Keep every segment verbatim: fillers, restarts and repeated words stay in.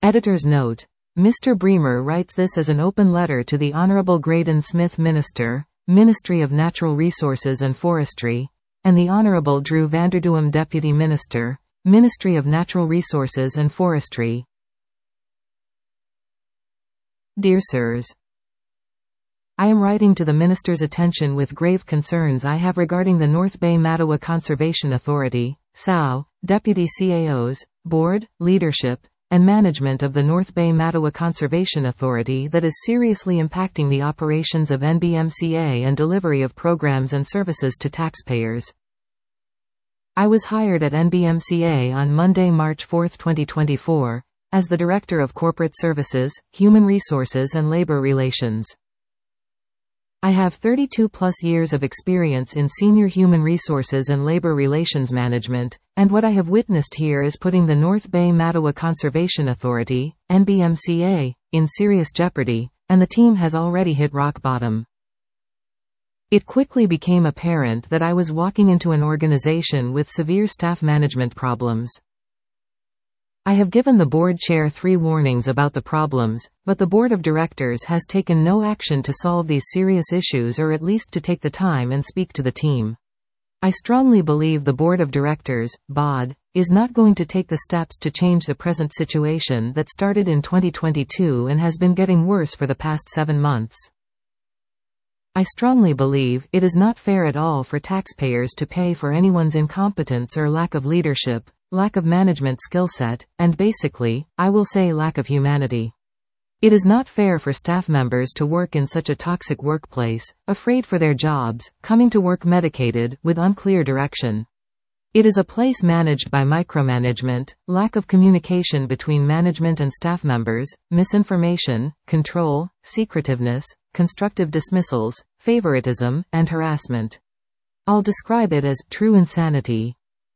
Editor's note. Mister Bremer writes this as an open letter to the Honourable Graydon Smith Minister, Ministry of Natural Resources and Forestry, and the Honourable Drew Vanderduim Deputy Minister, Ministry of Natural Resources and Forestry. Dear Sirs, I am writing to the Minister's attention with grave concerns I have regarding the North Bay Mattawa Conservation Authority, S A O, Deputy C A Os, Board, Leadership, and Management of the North Bay Mattawa Conservation Authority that is seriously impacting the operations of N B M C A and delivery of programs and services to taxpayers. I was hired at N B M C A on Monday, March fourth, twenty twenty-four, as the Director of Corporate Services, Human Resources and Labor Relations. I have thirty-two plus years of experience in senior human resources and labor relations management, and what I have witnessed here is putting the North Bay Mattawa Conservation Authority, N B M C A, in serious jeopardy, and the team has already hit rock bottom. It quickly became apparent that I was walking into an organization with severe staff management problems. I have given the board chair three warnings about the problems, but the board of directors has taken no action to solve these serious issues or at least to take the time and speak to the team. I strongly believe the board of directors, B O D, is not going to take the steps to change the present situation that started in twenty twenty-two and has been getting worse for the past seven months. I strongly believe it is not fair at all for taxpayers to pay for anyone's incompetence or lack of leadership, lack of management skill set, and basically, I will say lack of humanity. It is not fair for staff members to work in such a toxic workplace, afraid for their jobs, coming to work medicated, with unclear direction. It is a place managed by micromanagement, lack of communication between management and staff members, misinformation, control, secretiveness, constructive dismissals, favoritism, and harassment. I'll describe it as true insanity.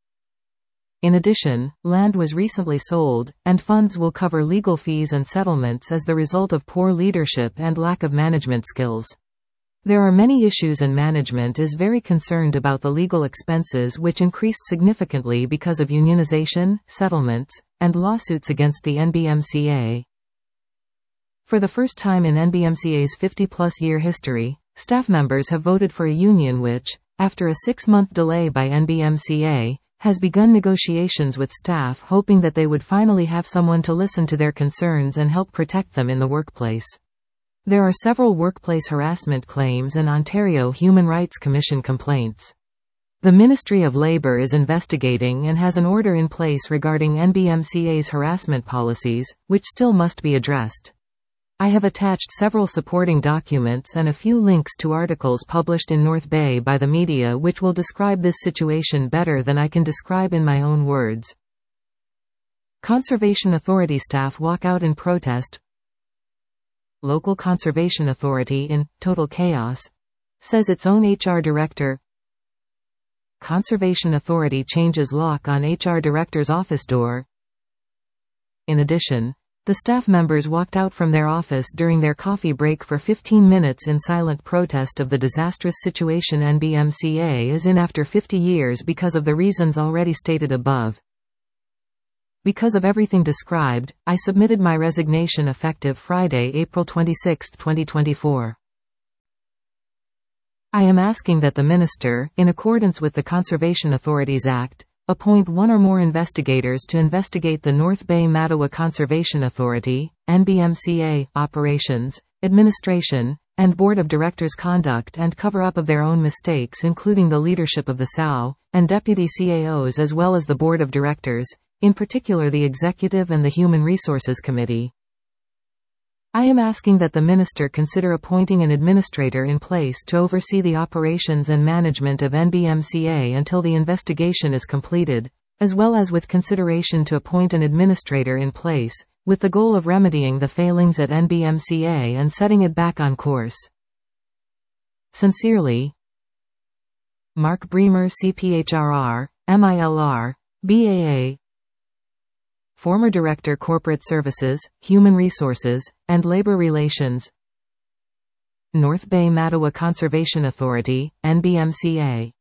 In addition, land was recently sold, and funds will cover legal fees and settlements as the result of poor leadership and lack of management skills. There are many issues and management is very concerned about the legal expenses which increased significantly because of unionization, settlements, and lawsuits against the N B M C A. For the first time in N B M C A's fifty-plus year history, staff members have voted for a union which, after a six-month delay by N B M C A, has begun negotiations with staff hoping that they would finally have someone to listen to their concerns and help protect them in the workplace. There are several workplace harassment claims and Ontario Human Rights Commission complaints. The Ministry of Labour is investigating and has an order in place regarding N B M C A's harassment policies, which still must be addressed. I have attached several supporting documents and a few links to articles published in North Bay by the media which will describe this situation better than I can describe in my own words. Conservation Authority staff walk out in protest. Local Conservation Authority in total chaos, says its own H R director. Conservation Authority changes lock on H R director's office door. In addition, the staff members walked out from their office during their coffee break for fifteen minutes in silent protest of the disastrous situation N B M C A is in after fifty years because of the reasons already stated above. Because of everything described, I submitted my resignation effective Friday, April twenty-sixth, twenty twenty-four. I am asking that the Minister, in accordance with the Conservation Authorities Act, appoint one or more investigators to investigate the North Bay Mattawa Conservation Authority, N B M C A, operations, administration, and Board of Directors' conduct and cover-up of their own mistakes including the leadership of the S A O, and Deputy C A Os as well as the Board of Directors, in particular the Executive and the Human Resources Committee. I am asking that the Minister consider appointing an administrator in place to oversee the operations and management of N B M C A until the investigation is completed, as well as with consideration to appoint an administrator in place, with the goal of remedying the failings at N B M C A and setting it back on course. Sincerely, Mark Bremer C P H R R, M I L R, B A A, Former Director Corporate Services, Human Resources, and Labor Relations, North Bay Mattawa Conservation Authority, N B M C A.